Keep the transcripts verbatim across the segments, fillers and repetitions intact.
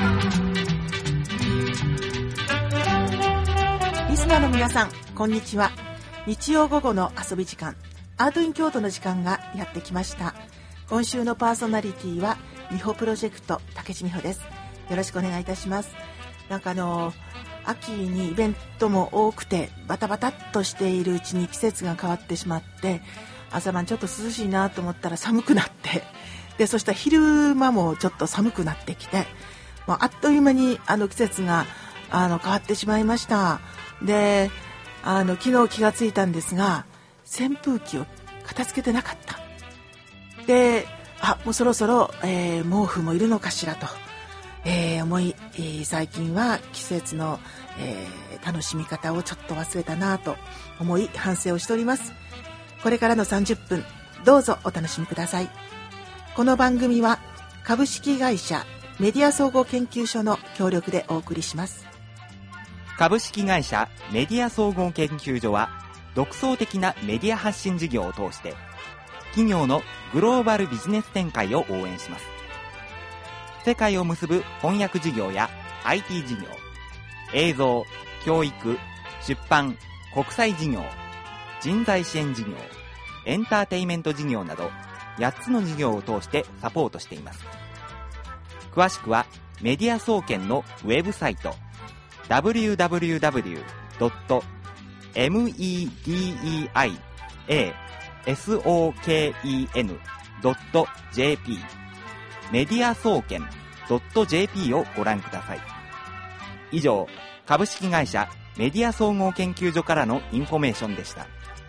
リスナーの皆さん、こんにちは。日曜午後の遊び時間、アートイン京都の時間がやってきました。今週のパーソナリティは美穂プロジェクト竹地美穂です。よろしくお願いいたします。なんかあの秋にイベントも多くてバタバタっとしているうちに季節が変わってしまって、朝晩ちょっと涼しいなと思ったら寒くなって、でそしたら昼間もちょっと寒くなってきて、もうあっという間にあの季節があの変わってしまいました。であの昨日気がついたんですが、扇風機を片付けてなかった。であもうそろそろ、えー、毛布もいるのかしらと、えー、思い、えー、最近は季節の、えー、楽しみ方をちょっと忘れたなと思い反省をしております。これからのさんじゅっぷんどうぞお楽しみください。この番組は株式会社メディア総合研究所の協力でお送りします。 株式会社メディア総合研究所は独創的なメディア発信事業を通して企業のグローバルビジネス展開を応援します。世界を結ぶ翻訳事業や アイティー 事業、映像、教育、出版、国際事業、人材支援事業、エンターテイメント事業などやっつの事業を通してサポートしています。詳しくはメディア総研のウェブサイト ダブリューダブリューダブリュードットメディア総研ドットジェーピー メディア総研 .jp をご覧ください。以上、株式会社メディア総合研究所からのインフォメーションでした。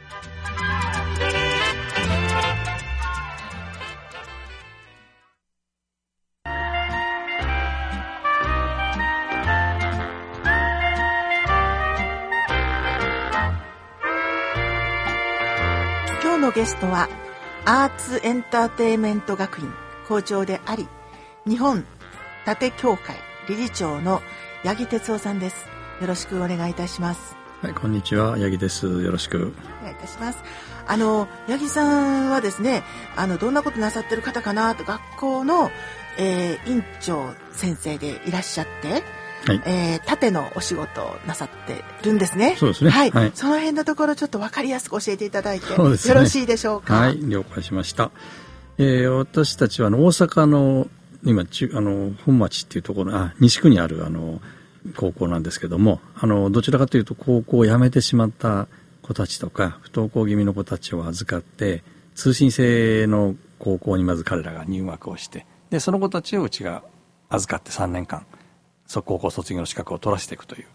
今日のゲストはアーツエンターテイメント学院校長であり、日本盾協会理事長の八木哲夫さんです。よろしくお願いいたします。 はい、こんにちは、八木です。よろしくお願いいたします。あの八木さんはですね、あのどんなことなさってる方かなと、学校の、えー、院長先生でいらっしゃって、はい、えー、盾のお仕事をなさってるんですね。 そうですね、 はいはい、 その辺のところちょっと分かりやすく教えていただいて、 そうですね、 よろしいでしょうか。 はい、了解しました。えー、私たちはあの大阪の今あの本町っていうところ、あ西区にあるあの高校なんですけども、あのどちらかというと高校を辞めてしまった子たちとか不登校気味の子たちを預かって通信制の高校にまず彼らが入学をして、でその子たちをうちが預かってさんねんかん高校卒業の資格を取らせていくという。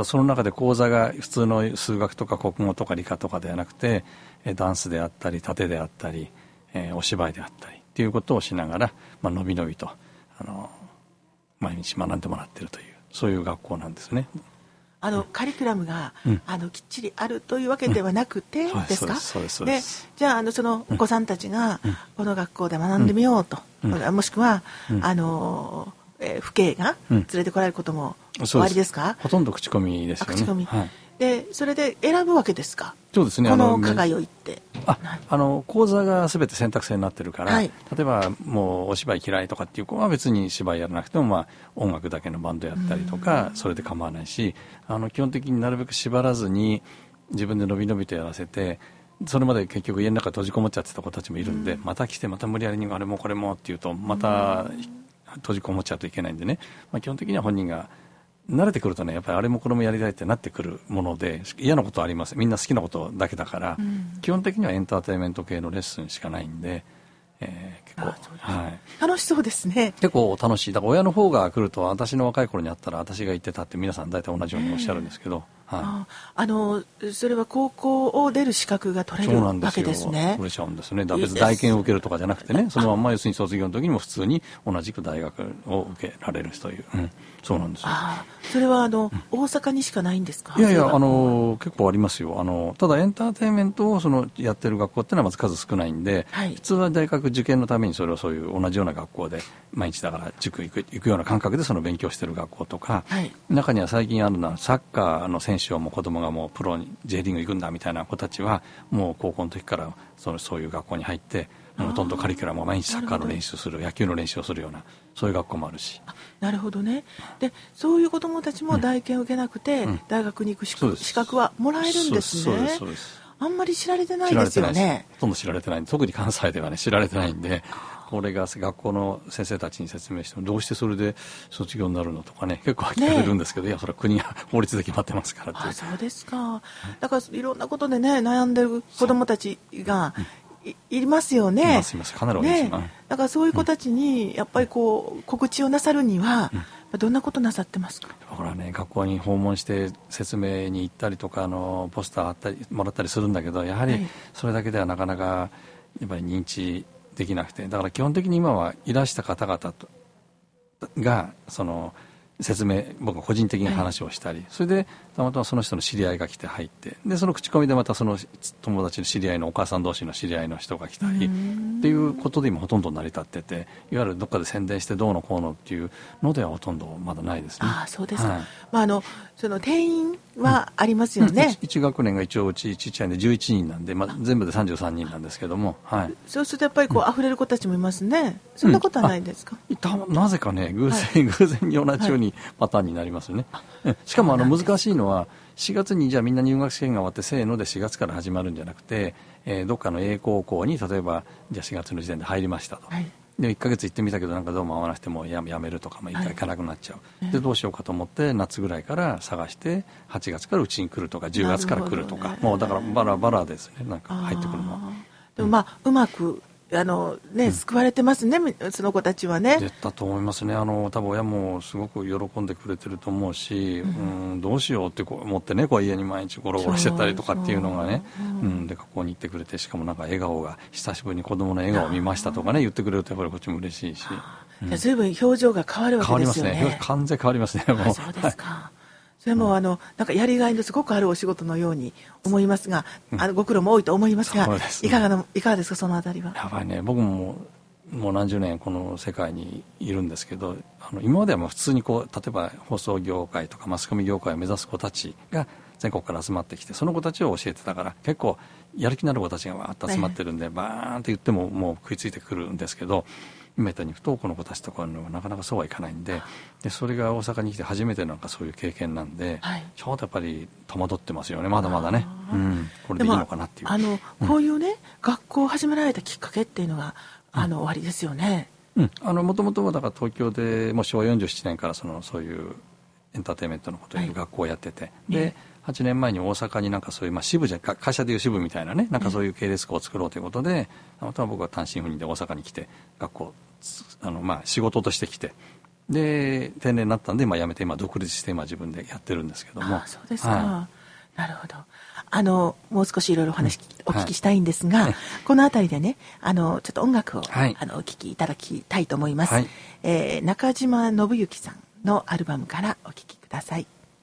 その中で講座が普通の数学とか国語とか理科とかではなくて、ダンスであったり盾であったり、えー、お芝居であったりっていうことをしながら、まあのびのびとあの毎日学んでもらっているという、そういう学校なんですね。 あの、 うん、 カリキュラムが、 うん、 あのきっちりあるというわけではなくて、うん、ですか。 そうですそうです。 でじゃあ、あのそのお子さんたちが、うん、この学校で学んでみようと、うん、もしくは、うん、あのえー、父兄が連れてこられることもおありですか。 うん、ほとんど口コミですよね。 口コミ、 はい、 でそれで選ぶわけですか。 そうですね、 この課外を行ってああの講座が全て選択制になってるから、はい、例えばもうお芝居嫌いとかっていう子は別に芝居やらなくても、まあ、音楽だけのバンドやったりとかそれで構わないし、あの基本的になるべく縛らずに自分でのびのびとやらせて、それまで結局家の中閉じこもっちゃってた子たちもいるんで、また来てまた無理やりにあれもこれもっていうとまた閉じこもっちゃうといけないんでね、まあ、基本的には本人が慣れてくるとね、やっぱりあれもこれもやりたいってなってくるもので、嫌なことはありません。みんな好きなことだけだから、うん、基本的にはエンターテインメント系のレッスンしかないんで、えー、結構、はい、 楽しそうですね。 結構楽しい。だから親の方が来ると、私の若い頃にあったら私が行ってたって皆さん大体同じようにおっしゃるんですけど、はい、 あ, あのそれは高校を出る資格が取れるわけですね。 取れちゃうんですね。だから別に大研を受けるとかじゃなくてね、そのまんま要するに卒業の時にも普通に同じく大学を受けられるという、うん、そうなんですよ。 あそれはあの、うん、大阪にしかないんですか。 いやいや、あの結構ありますよ。あのただエンターテインメントをそのやってる学校ってのはまず数少ないんで、はい、普通は大学受験のためにそれをそういう同じような学校で毎日だから塾行く、行くような感覚でその勉強してる学校とか、はい、中には最近あるのはサッカーの選手をもう子供がもうプロに J リーグ行くんだみたいな子たちはもう高校の時からそのそういう学校に入ってほとんどカリキュラムは毎日サッカーの練習する、野球の練習をするような、そういう学校もあるし。 なるほどね。でそういう子どもたちも大研を受けなくて、うん、大学に行く資格はもらえるんですね。 そうですそうです。あんまり知られてないですよね。 ほとんど知られてない。特に関西ではね知られてないんで、これが学校の先生たちに説明してもどうしてそれで卒業になるのとかね結構聞かれるんですけど、ね、いやそれは国や法律で決まってますからって。 あ、そうですか。だからいろんなことでね悩んでる子どもたちがい, いますよね。 いますいます。かなり多いですよ、ね。 だからそういう子たちにやっぱりこう告知をなさるには、うん、どんなことなさってますか。 だからね学校に訪問して説明に行ったりとかあのポスターあったりもらったりするんだけど、やはりそれだけではなかなかやっぱり認知できなくて、だから基本的に今はいらした方々とがその説明僕が個人的に話をしたり、はい、それでたまたまその人の知り合いが来て入って、でその口コミでまたその友達の知り合いのお母さん同士の知り合いの人が来たりっていうことで今ほとんど成り立ってて、いわゆるどっかで宣伝してどうのこうのっていうのではほとんどまだないですね。 ああそうですか、はい。まあ、あのその定員はありますよね、うん、 いち学年が一応うちちっちゃいんでじゅういちにんなんで、まあ、全部でさんじゅうさんにんなんですけども、はい、 そうするとやっぱりこう、うん、溢れる子たちもいますね。そんなことはないんですか。 うん、なぜかね偶然、はい、偶然に同じようにパターンになりますよね、はい、しかもあの難しいのはしがつにじゃあみんな入学試験が終わってせーのでしがつから始まるんじゃなくて、えー、どっかの A 高校に例えばじゃあしがつの時点で入りましたと、はい、でいっかげつ行ってみたけどなんかどうも合わなくても や, やめるとか、まあ、いっかい行かなくなっちゃう、はい、でどうしようかと思って夏ぐらいから探してはちがつからうちに来るとかじゅうがつから来るとか、ね、もうだからバラバラですね、なんか入ってくるのは。 でもまあ、うん、うまくあのね、うん、救われてますね、その子たちはね。 出たと思いますね。あの多分親もすごく喜んでくれてると思うし、うん、うんどうしようってこう思ってねこう家に毎日ゴロゴロしてたりとかっていうのがね、う、うん、で学校に行ってくれて、しかもなんか笑顔が久しぶりに子供の笑顔を見ましたとかね言ってくれるとやっぱりこっちも嬉しいし、 うん、ずいぶん表情が変わるわけですよね。 変わりますね。完全変わりますね。もうそうですか、はい。それもあのなんかやりがいのすごくあるお仕事のように思いますが、うん、あのご苦労も多いと思いますが、すね、いかがのいかがですか、そのあたりは。 やばいね、僕ももう何十年この世界にいるんですけど、あの今まではもう普通にこう例えば放送業界とかマスコミ業界を目指す子たちが全国から集まってきて、その子たちを教えてたから結構やる気のある子たちがわーっと集まってるんで、はい、バーンって言ってももう食いついてくるんですけど、今言ったように不登校の子たちとかのはなかなかそうはいかないんで、でそれが大阪に来て初めてなんかそういう経験なんで、はい、ちょうどやっぱり戸惑ってますよね、まだまだね、うん、これでいいのかなっていう。 あの、うん、こういうね学校を始められたきっかけっていうのがあの、うん、終わりですよね。 うん、あのもともとはだから東京でもうしょわよんじゅうななねんからそのそういうエンターテインメントのことをやる学校をやってて、はい、ではちねんまえに大阪になんかそういう、まあ、支部じゃ会社でいう支部みたいなね、なんかそういう系列校を作ろうということで、たまたま僕は単身赴任で大阪に来て学校あの、まあ、仕事として来て、で定年になったんで、まあ、辞めて今独立して今自分でやってるんですけども。 あ、そうですか、はい、なるほど。あのもう少しいろいろお話、うん、お聞きしたいんですが、はい、このあたりでねあのちょっと音楽を、はい、あのお聴きいただきたいと思います、はい、えー、中島信之さんのアルバムからお聴きください。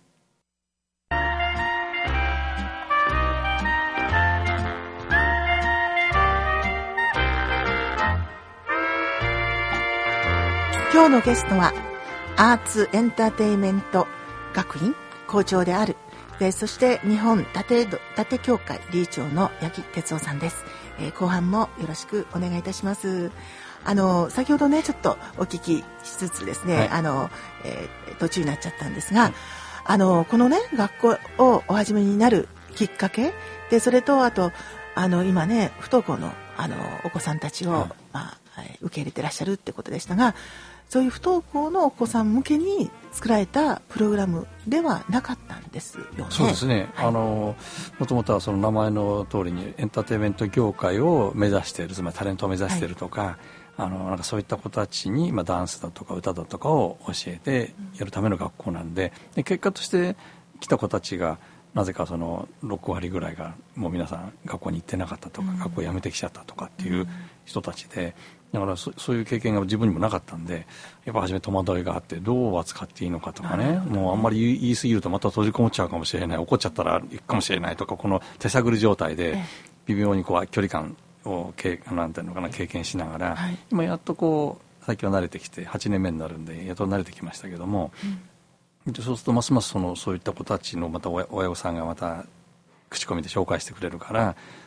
今日のゲストはアーツエンターテインメント学院校長である、でそして日本伊達伊達協会理事長の八木哲夫さんです、えー、後半もよろしくお願いいたします。あの先ほどねちょっとお聞きしつつですね、はい、あの、えー、途中になっちゃったんですが、はい、あのこのね学校をお始めになるきっかけで、それとあとあの今ね不登校のあのお子さんたちを、はい、まあ、受け入れてらっしゃるってことでしたが、そういう不登校のお子さん向けに作られたプログラムではなかったんですよね。 そうですね、はい、あのもともとはその名前の通りにエンターテインメント業界を目指している、つまりタレントを目指しているとか、はい、あのなんかそういった子たちに、まあ、ダンスだとか歌だとかを教えてやるための学校なんで、で結果として来た子たちがなぜかそのろくわりぐらいがもう皆さん学校に行ってなかったとか、うん、学校辞めてきちゃったとかっていう人たちで、だから そ, そういう経験が自分にもなかったんで、やっぱ初め戸惑いがあって、どう扱っていいのかとかね、もうあんまり言い過ぎるとまた閉じこもっちゃうかもしれない、怒っちゃったら行くかもしれないとか、この手探り状態で微妙にこう距離感をなんていうのかな経験しながら、はい、今やっとこう最近は慣れてきてはちねんめになるんでやっと慣れてきましたけども、うん、でそうするとますますそのそういった子たちのまた親御さんがまた口コミで紹介してくれるから、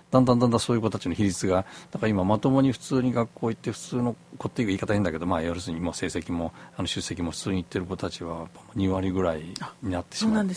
だんだんだんだんそういう子たちの比率がだから今まともに普通に学校行って普通の子っていう言い方変だけど、まあ、要するにもう成績もあの出席も普通に行ってる子たちはに割ぐらいになってしまって、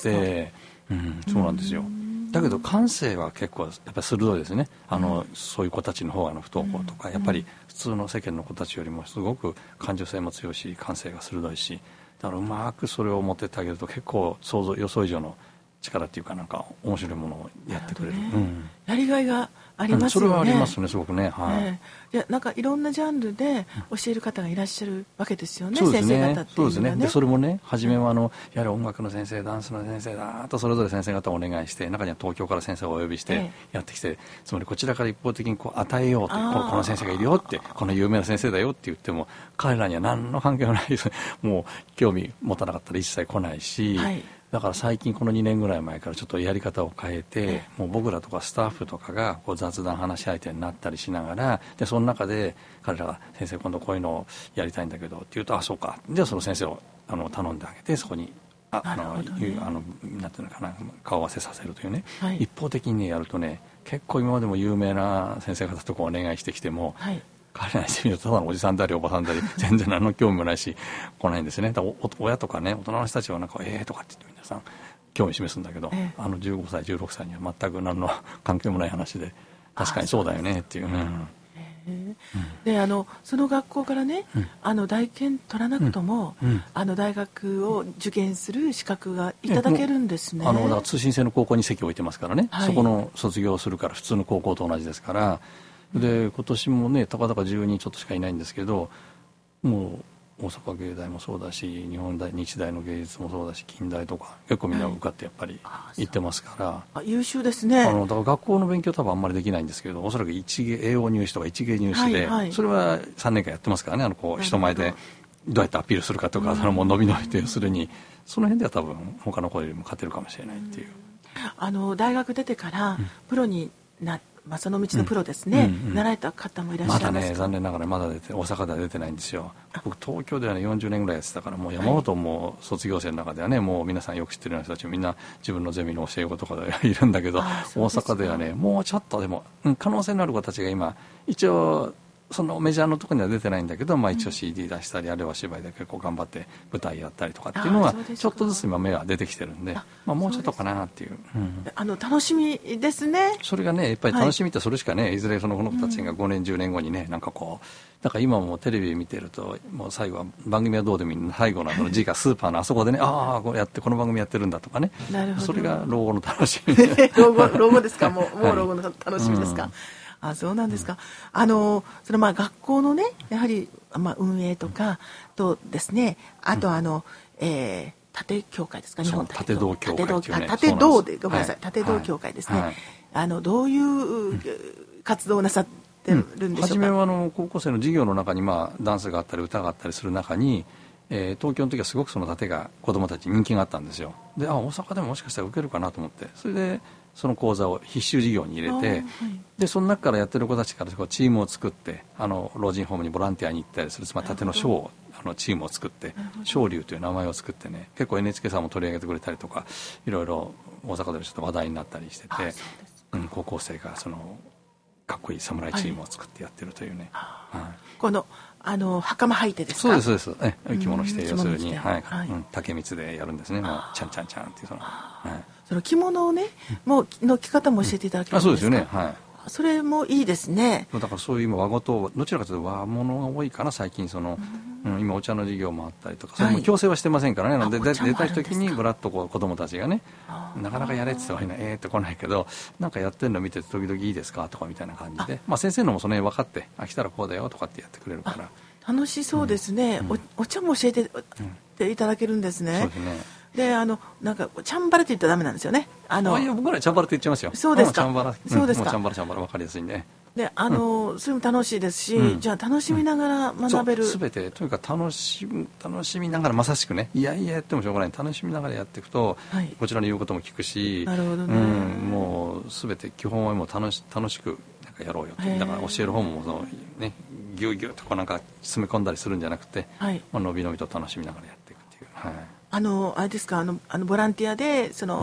うん、そうなんですよ。だけど感性は結構やっぱり鋭いですね。あの、うん、そういう子たちの方がの不登校とか、うん、やっぱり普通の世間の子たちよりもすごく感受性も強いし感性が鋭いし、だからうまくそれを持ってってあげると結構想像予想以上の力っていうかなんか面白いものをやってくれる、ね、うん、 やりがいがありますよね、 うん、それはありますねすごくね、はい、 えー、いやなんかいろんなジャンルで教える方がいらっしゃるわけですよね、 そうですね、 先生方っていうのはね。 そうですね。でそれもね初めはあのやはり音楽の先生ダンスの先生だとそれぞれ先生方をお願いして中には東京から先生をお呼びしてやってきて、えー、つまりこちらから一方的にこう与えようとこの先生がいるよってこの有名な先生だよって言っても彼らには何の関係もないもう興味持たなかったら一切来ないし、はい、だから最近このにねんぐらい前からちょっとやり方を変えてもう僕らとかスタッフとかがこう雑談話し相手になったりしながらでその中で彼らが先生今度こういうのをやりたいんだけどって言うとあそうかじゃあその先生をあの頼んであげてそこにああの、ね、あのなんていうのかな顔合わせさせるというね、はい、一方的に、ね、やるとね結構今までも有名な先生方とかお願いしてきても、はい、彼らにしてみるとただのおじさんでありおばさんであり全然何の興味もないし来ないんですね。だから親とかね大人の人たちはなんかええー、とかって言って皆さん興味示すんだけど、ええ、あのじゅうごさいじゅうろくさいには全く何の関係もない話で確かにそうだよねっていう、うん、 であのその学校からね、うん、あの大検取らなくとも、うんうん、あの大学を受験する資格がいただけるんですね。 あのだから通信制の高校に籍を置いてますからね、はい、そこの卒業するから普通の高校と同じですからで今年もねたかだかじゅうにんちょっとしかいないんですけどもう大阪芸大もそうだし日本大日大の芸術もそうだし近大とか結構みんな受かってやっぱり行ってますから、はい、 あ優秀ですね。 あのだから学校の勉強多分あんまりできないんですけどおそらく一芸栄養入試とか一芸入試で、はいはい、それはさんねんかんやってますからねあのこう人前でどうやってアピールするかとかそのもう伸び伸びと要するにその辺では多分他の子よりも勝てるかもしれないっていう。 あの大学出てからプロになってまあ、その道のプロですね、うんうんうん、習えた方もいらっしゃいますか。 まだね残念ながらまだ出て大阪では出てないんですよ。僕東京ではねよんじゅうねんぐらいやってたからもう山本も卒業生の中ではね、はい、もう皆さんよく知ってるような人たちみんな自分のゼミの教え子とかでいるんだけど大阪ではねもうちょっとでも、うん、可能性のある子たちが今一応そのメジャーのところには出てないんだけど、まあ、一応 シーディー 出したり、うん、あるいは芝居で結構頑張って舞台やったりとかっていうのはちょっとずつ今目は出てきてるんで、まあ、もうちょっとかなっていう、うん、 あの楽しみですね。 それがねやっぱり楽しみってそれしかね、はい、いずれそのこの子たちがごねんじゅうねんごにねなんかこうだから今もテレビ見てるともう最後は番組はどうでもいいの最後のあの字がスーパーのあそこでねああこれやってこの番組やってるんだとかねなるほどそれが老後の楽しみ老後老後ですかもうもう老後の楽しみですか、はいうんあそうなんですか、うん、あのそのまあ学校のねやはり、まあ、運営とかとですねあとあの、うんえー、縦協会ですか日本縦道協会っていうね縦道でごめんなさい、はい、縦道協会ですね、 はい、 あのどういう活動をなさってるんでしょうか。うん、 初めはあの高校生の授業の中に、まあ、ダンスがあったり歌があったりする中にえー、東京の時はすごくその盾が子どもたちに人気があったんですよ。であ大阪でももしかしたら受けるかなと思ってそれでその講座を必修授業に入れて、はい、でその中からやってる子たちからこうチームを作ってあの老人ホームにボランティアに行ったりするつまり盾のショーをあのチームを作って昇龍という名前を作ってね結構 エヌエイチケー さんも取り上げてくれたりとかいろいろ大阪でもちょっと話題になったりしてて、うん、高校生がそのかっこいい侍チームを作ってやってるというね、はいはい、 このあの袴履いてですか。 そうですそうですえ着物着て要するに、はいはいうん、竹光でやるんですねもうちゃんちゃんちゃんっていうその、はい、 その着物をねもうの着方も教えていただけるんですか。あそうですよねはいそれもいいですね。 だからそういう今和事どちらかというと和物が多いかな最近その、うん、今お茶の授業もあったりとかそれも強制はしてませんからね、はい、で出た時にぶらっとこう子供たちがねなかなかやれって言ってもえーって来ないけどなんかやってるの見てて時々いいですかとかみたいな感じでまあ、先生のもその辺分かってあ来たらこうだよとかってやってくれるから楽しそうですね、うん、お, お茶も教えて、うん、いただけるんですね。 そうですねであのなんかチャンバラって言ったらダメなんですよね。あのあいや僕らチャンバラって言っちゃいますよ。 そうですか。 チャンバラ、 そうですか。 もうチャンバラチャンバラ分かりやすいんで。 であの、うん、それも楽しいですし、うん、じゃあ楽しみながら学べる。 すべ、うん、てとにかく楽し楽しみながらまさしくねいやいややってもしょうがない楽しみながらやっていくと、はい、こちらの言うことも聞くしなるほどね、 うん、もうすべて基本はもう楽し楽しくなんかやろうよってだから教える方もそのねギュギュッとこうなんか詰め込んだりするんじゃなくて、はいまあ、のびのびと楽しみながらやっていくっていう、はい、 あのあれですかあのあのボランティアでその、うん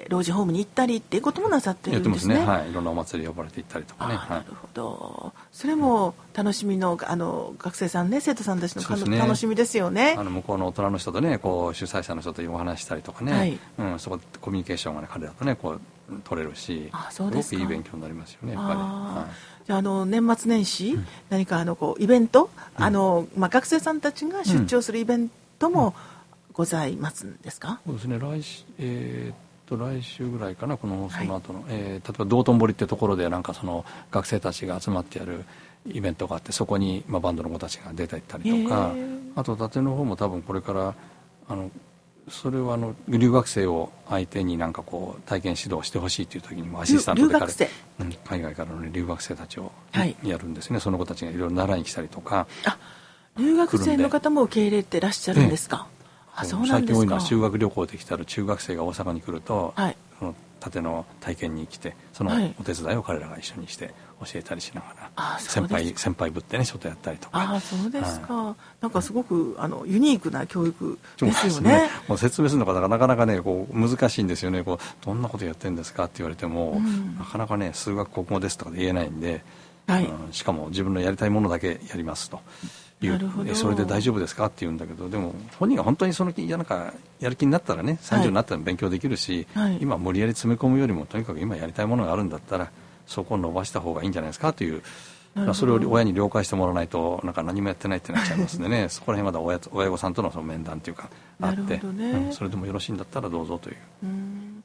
えー、老人ホームに行ったりっていうこともなさってるんですね。 やってますね。はい。いろんなお祭り呼ばれて行ったりとかね。はい、 なるほど。それも楽しみの、あの学生さんね、生徒さんたちの、ね、楽しみですよね。 あの向こうの大人の人とね、こう主催者の人とお話したりとかね、はい、うん、そこでコミュニケーションがね、彼らとねこう取れるし、 あ、そうですか。 すごくいい勉強になりますよね、やっぱり。はい、 じゃあ、あの年末年始、うん、何かあのこうイベント、うん、あのまあ、学生さんたちが出張するイベントもございますんですか？ そうですね、来週、えーと来週ぐらいかな、このその後の、はい、えー、例えば道頓堀ってところでなんかその学生たちが集まってやるイベントがあって、そこに、まあ、バンドの子たちが出て行ったりとか、あと伊達の方も多分これからあのそれはあの留学生を相手になんかこう体験指導してほしいという時にもアシスタントで彼、うん、海外からの、ね、留学生たちをやるんですね、はい、その子たちがいろいろ習いに来たりとか。 あ、留学生の方も受け入れてらっしゃるんですか？あ、そうなんですか。 最近多いのは修学旅行で来たら中学生が大阪に来ると、はい、その盾の体験に来て、そのお手伝いを彼らが一緒にして教えたりしながら、はい、先輩先輩ぶってね、ちょっとやったりとか。 ああ、そうですか、はい、なんかすごくあのユニークな教育ですよね。 もう説明するのがなかなかねこう難しいんですよね。こうどんなことやってるんですかって言われても、うん、なかなかね数学国語ですとかで言えないんで、はい、うん、しかも自分のやりたいものだけやりますと。なるほど。それで大丈夫ですかって言うんだけど、でも本人が本当にその気なんかやる気になったらね、さんじゅうになったら勉強できるし、はい、今無理やり詰め込むよりもとにかく今やりたいものがあるんだったらそこを伸ばした方がいいんじゃないですかという、それを親に了解してもらわないとなんか何もやってないってなっちゃいますんでねそこら辺まだ 親, 親御さんとのその面談というかあって、ね、うん、それでもよろしいんだったらどうぞという。 うん、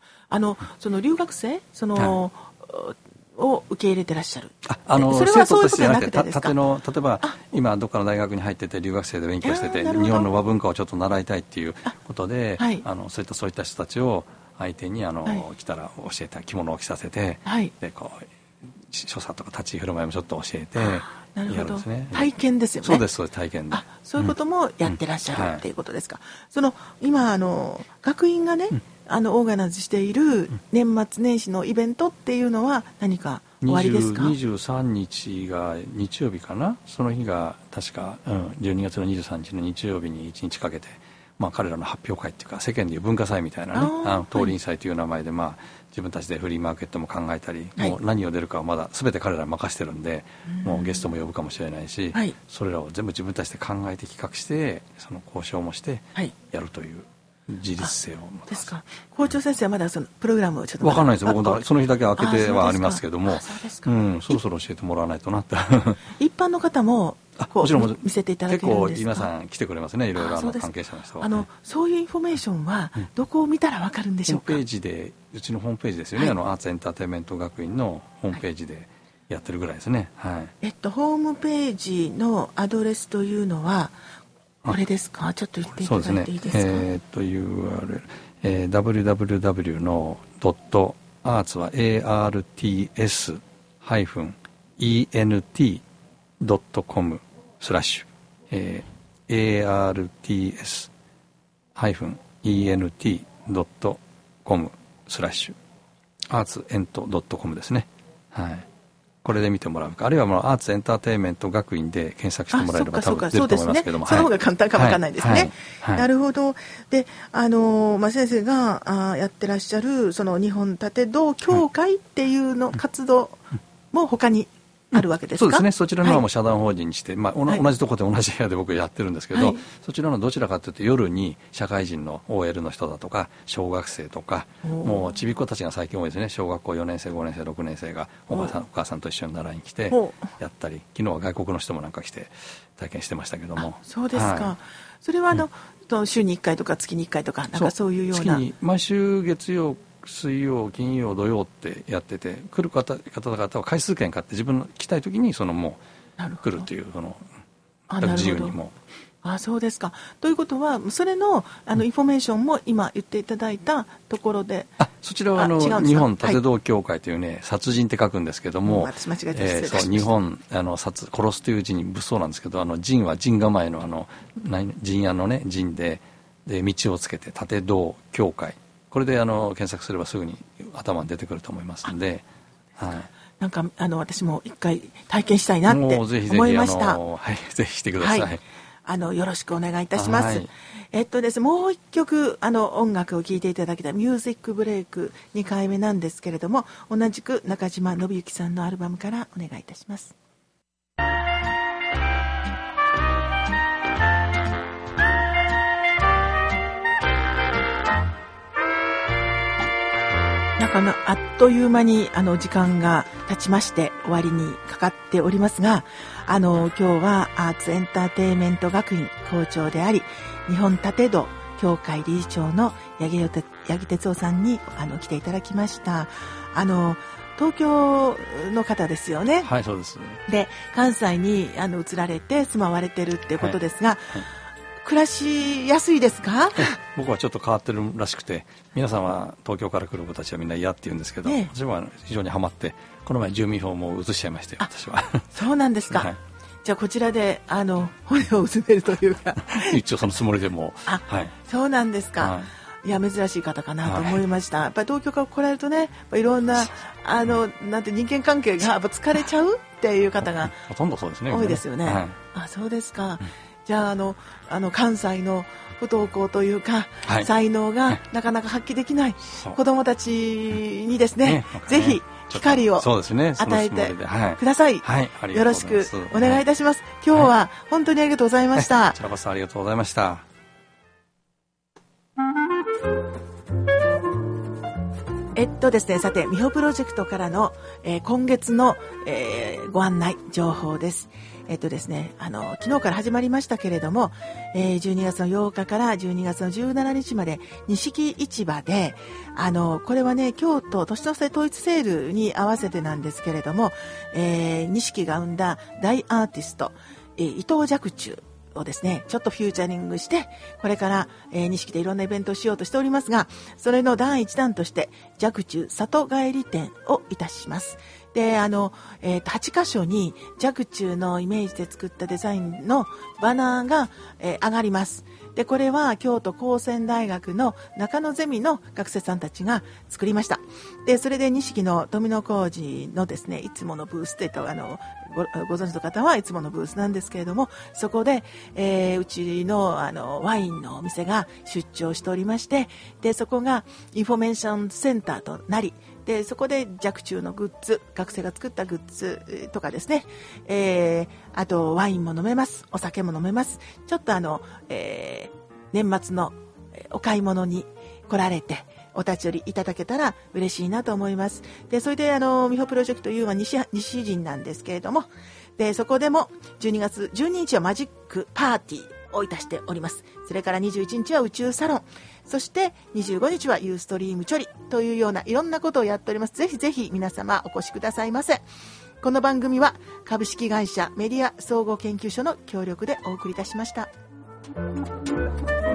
あのその留学生その、はい、を受け入れてらっしゃる。 ああのそれはそういうことじゃなくて、た縦の例えば今どっかの大学に入ってて留学生で勉強してて、日本の和文化をちょっと習いたいっていうことで、あ、はい、あのそういったそういった人たちを相手にあの、はい、来たら教えた着物を着させて、はい、でこう所作とか立ち居振る舞いもちょっと教えてやるんですね。 体験ですよね。 そうです、そうです、体験で。 あ、そういうこともやってらっしゃる、うん、っていうことですか。はい、その今あの学院がね、うん、あのオーガナイズしている年末年始のイベントっていうのは何か終わりですか？ にじゅうさんにちが日曜日かな。その日が確か、うん、じゅうにがつのにじゅうさんにちの日曜日にいちにちかけて、まあ、彼らの発表会っていうか世間でいう文化祭みたいなね、あの東林祭という名前で、まあ、自分たちでフリーマーケットも考えたり、はい、もう何を出るかはまだ全て彼らに任せてるんで、もうゲストも呼ぶかもしれないし、はい、それらを全部自分たちで考えて企画してその交渉もしてやるという自立性を持たす。 ですか。校長先生はまだそのプログラムをちょっと分かんないですよ。僕だその日だけ開けてはありますけども、うん、そろそろ教えてもらわないとなって一般の方もこうもちろん見せていただけるんですか？ 結構皆さん来てくれますね。いろいろあの関係者の人は、 あのそういうインフォメーションはどこを見たら分かるんでしょうか？ ホームページで、うちのホームページですよね、はい、あのアーツエンターテインメント学院のホームページでやってるぐらいですね。はい、 えっとホームページのアドレスというのはこれですか？ちょっと言っていただいていいですか？ そうですね、えー、っと ユーアールエル、えー、ダブリューダブリューダブリュー のドットアーツは エーアールティーエス ハイフン イーエヌティー ドットコム スラッシュ、えー、エーアールティーエス ハイフン イーエヌティー ドットコム スラッシュアーツエント ドットコム ですね。はい。これで見てもらうか、あるいはもうアーツエンターテインメント学院で検索してもらえれば多分出ると思いますけども、 その方が簡単かもわかんないですね。はいはい、なるほど。で、あのまあ、先生があやってらっしゃるその日本盾道協会っていうの、うん、活動も他にあるわけですか？ そうですね。そちらのはもう社団法人にして、はい、まあ、はい、同じところで同じ部屋で僕やってるんですけど、はい、そちらのどちらかというと夜に社会人の オーエル の人だとか小学生とか、もうちびっ子たちが最近多いですね。小学校よねん生ごねん生ろくねん生がおばさんお母さんと一緒に習いに来てやったり、昨日は外国の人もなんか来て体験してましたけども。 そうですか。はい、それはあの、うん、週にいっかいとか月にいっかいとかなんかそういうような。 月に毎週月曜水曜金曜土曜ってやってて、来る方方々は回数券買って自分の来たい時にそのもう来るというその自由にも。 あ、そうですか。ということはそれのあのインフォメーションも今言っていただいたところで、 あ、そちらはあの日本盾道協会というね、はい、殺人って書くんですけども、 私間違えて失礼しました。日本あの殺殺すという字に武装なんですけど、あの陣は陣構えのあの陣屋のね陣でで道をつけて盾道協会、これであの検索すればすぐに頭に出てくると思いますので、はい、 なんかあの私も一回体験したいなって思いました。 もうぜひぜひあの、はい、ぜひしてください。はい、 あのよろしくお願いいたします。 はい、 えっとですね、もう一曲あの音楽を聴いていただきたいミュージックブレイクにかいめなんですけれども、同じく中島信之さんのアルバムからお願いいたします。なんかのあっという間にあの時間が経ちまして終わりにかかっておりますが、あの今日はアーツエンターテインメント学院校長であり日本盾道協会理事長の八木八木哲夫さんにあの来ていただきました。あの東京の方ですよね。 はい、そうです。 で関西にあの移られて住まわれてるっていうことですが、はいはい、暮らしやすいですか？ 僕はちょっと変わってるらしくて、皆さんは東京から来る子たちはみんな嫌って言うんですけど、ね、私は非常にハマって、この前住民票も移しちゃいまして、私は。 そうなんですか。はい、じゃあこちらであの骨をうずめるというか一応そのつもりでも。 あ、はい、そうなんですか。はい、いや珍しい方かなと思いました。はい、やっぱり東京から来られるとね、いろんなあのなんて人間関係がやっぱ疲れちゃうっていう方がほとんどそうですね。 多いですよね。はい、あ、そうですか。うん、じゃああのあの関西の不登校というか、はい、才能がなかなか発揮できない子どもたちにですね、ね、ぜひ光を与えてください。はいはい、よろしくお願いいたします。はい、今日は本当にありがとうございました。はい、 こちらこそありがとうございました。 えっとですね、さて美穂プロジェクトからの、えー、今月の、えー、ご案内情報です。えっとですね、あの昨日から始まりましたけれども、えー、じゅうにがつのようかからじゅうにがつのじゅうしちにちまで錦市場で、あのこれはね京都年の瀬統一セールに合わせてなんですけれども、えー、錦が生んだ大アーティスト、えー、伊藤若冲をですねちょっとフューチャリングしてこれから、えー、錦でいろんなイベントをしようとしておりますが、それの第一弾として若冲里帰り展をいたします。であの、えー、とはちかしょに若冲のイメージで作ったデザインのバナーが、えー、上がります。でこれは京都高専大学の中野ゼミの学生さんたちが作りました。でそれで錦の富野小路のですねいつものブースでとあの ご, ご存知の方はいつものブースなんですけれども、そこで、えー、うち の, あのワインのお店が出張しておりまして、でそこがインフォメーションセンターとなり、でそこで若冲のグッズ、学生が作ったグッズとかですね、えー、あとワインも飲めます、お酒も飲めます。ちょっとあの、えー、年末のお買い物に来られてお立ち寄りいただけたら嬉しいなと思います。でそれであの美穂プロジェクト U は 西, 西陣なんですけれども、でそこでもじゅうにがつじゅうににちはマジックパーティーをいたしております。それからにじゅういちにちは宇宙サロン、そしてにじゅうごにちはユーストリームチョリというようないろんなことをやっております。ぜひぜひ皆様お越しくださいませ。この番組は株式会社メディア総合研究所の協力でお送りいたしました。